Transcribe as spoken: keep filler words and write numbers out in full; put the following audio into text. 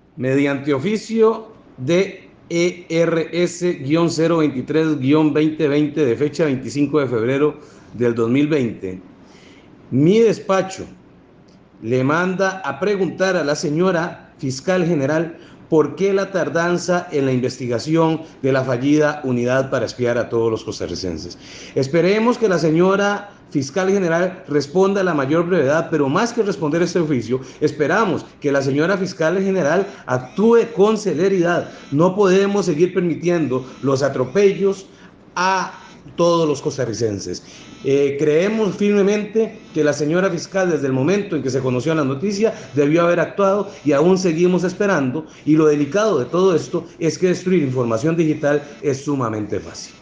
mediante oficio D E R S cero veintitrés veinte veinte de fecha veinticinco de febrero del dos mil veinte, mi despacho le manda a preguntar a la señora fiscal general por qué la tardanza en la investigación de la fallida unidad para espiar a todos los costarricenses. Esperemos que la señora fiscal general responda a la mayor brevedad, pero más que responder este oficio, esperamos que la señora fiscal general actúe con celeridad. No podemos seguir permitiendo los atropellos a todos los costarricenses. Eh, creemos firmemente que la señora fiscal, desde el momento en que se conoció la noticia, debió haber actuado y aún seguimos esperando. Y lo delicado de todo esto es que destruir información digital es sumamente fácil.